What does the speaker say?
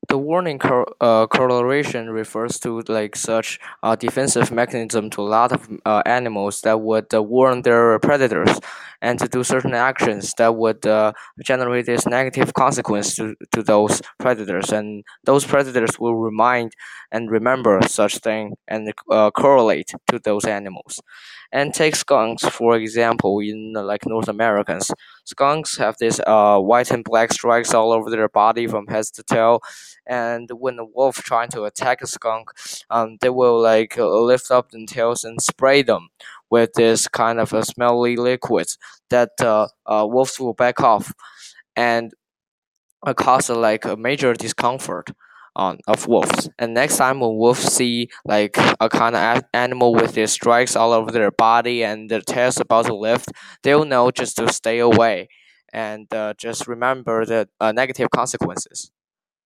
The warning correlation refers to like such defensive mechanism to a lot of animals that would warn their predators and to do certain actions that would generate this negative consequence to those predators, and those predators will remind and remember such thing and correlate to those animals. And take skunks for example in like North Americans. Skunks have this white and black stripes all over their body from head to tail, and when a wolf trying to attack a skunk, they will like lift up the tails and spray them with this kind of a smelly liquid that wolves will back off and cause like a major discomfort of wolves. And next time when wolves see like a kind of animal with their stripes all over their body and their tails about to lift, they'll know just to stay away and just remember the negative consequences.